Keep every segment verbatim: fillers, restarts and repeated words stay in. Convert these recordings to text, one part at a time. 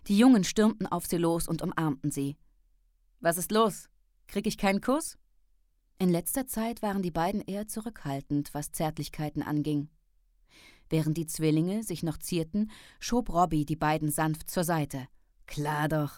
Die Jungen stürmten auf sie los und umarmten sie. »Was ist los? Krieg ich keinen Kuss?« In letzter Zeit waren die beiden eher zurückhaltend, was Zärtlichkeiten anging. Während die Zwillinge sich noch zierten, schob Robbie die beiden sanft zur Seite. »Klar doch!«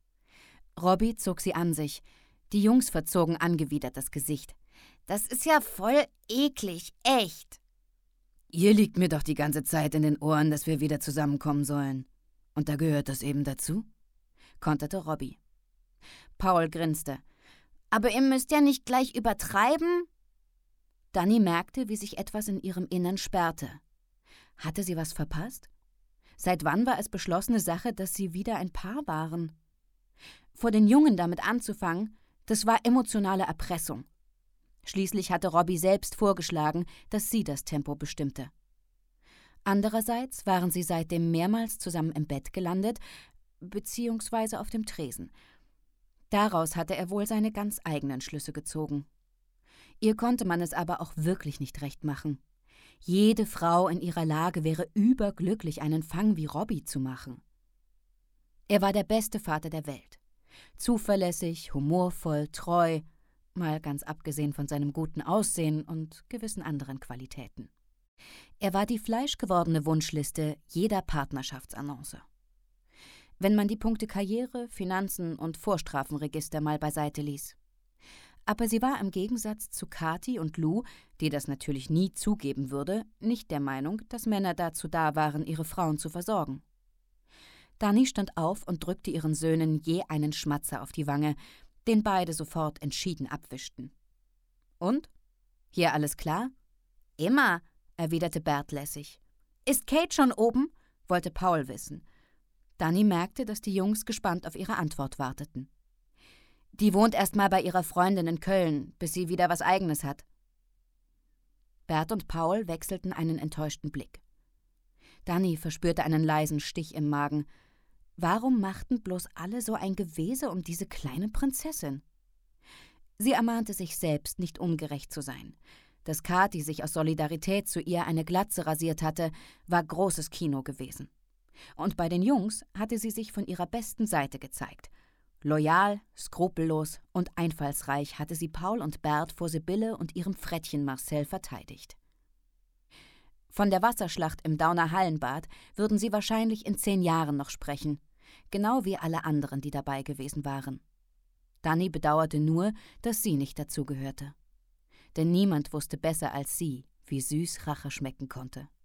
Robbie zog sie an sich. Die Jungs verzogen angewidert das Gesicht. »Das ist ja voll eklig, echt!« »Ihr liegt mir doch die ganze Zeit in den Ohren, dass wir wieder zusammenkommen sollen. Und da gehört das eben dazu?« konterte Robbie. Paul grinste. »Aber ihr müsst ja nicht gleich übertreiben?« Dani merkte, wie sich etwas in ihrem Innern sperrte. Hatte sie was verpasst? Seit wann war es beschlossene Sache, dass sie wieder ein Paar waren? Vor den Jungen damit anzufangen, das war emotionale Erpressung. Schließlich hatte Robbie selbst vorgeschlagen, dass sie das Tempo bestimmte. Andererseits waren sie seitdem mehrmals zusammen im Bett gelandet, beziehungsweise auf dem Tresen. Daraus hatte er wohl seine ganz eigenen Schlüsse gezogen. Ihr konnte man es aber auch wirklich nicht recht machen. Jede Frau in ihrer Lage wäre überglücklich, einen Fang wie Robbie zu machen. Er war der beste Vater der Welt. Zuverlässig, humorvoll, treu, mal ganz abgesehen von seinem guten Aussehen und gewissen anderen Qualitäten. Er war die fleischgewordene Wunschliste jeder Partnerschaftsannonce. Wenn man die Punkte Karriere, Finanzen und Vorstrafenregister mal beiseite ließ. Aber sie war im Gegensatz zu Kathi und Lou, die das natürlich nie zugeben würde, nicht der Meinung, dass Männer dazu da waren, ihre Frauen zu versorgen. Dani stand auf und drückte ihren Söhnen je einen Schmatzer auf die Wange, den beide sofort entschieden abwischten. »Und? Hier alles klar?« »Immer«, erwiderte Bert lässig. »Ist Kate schon oben?« wollte Paul wissen. Dani merkte, dass die Jungs gespannt auf ihre Antwort warteten. »Die wohnt erst mal bei ihrer Freundin in Köln, bis sie wieder was Eigenes hat.« Bert und Paul wechselten einen enttäuschten Blick. Dani verspürte einen leisen Stich im Magen. Warum machten bloß alle so ein Gewese um diese kleine Prinzessin? Sie ermahnte sich selbst, nicht ungerecht zu sein. Dass Kathi sich aus Solidarität zu ihr eine Glatze rasiert hatte, war großes Kino gewesen. Und bei den Jungs hatte sie sich von ihrer besten Seite gezeigt. Loyal, skrupellos und einfallsreich hatte sie Paul und Bert vor Sibylle und ihrem Frettchen Marcel verteidigt. Von der Wasserschlacht im Dauner Hallenbad würden sie wahrscheinlich in zehn Jahren noch sprechen, genau wie alle anderen, die dabei gewesen waren. Dani bedauerte nur, dass sie nicht dazugehörte. Denn niemand wusste besser als sie, wie süß Rache schmecken konnte.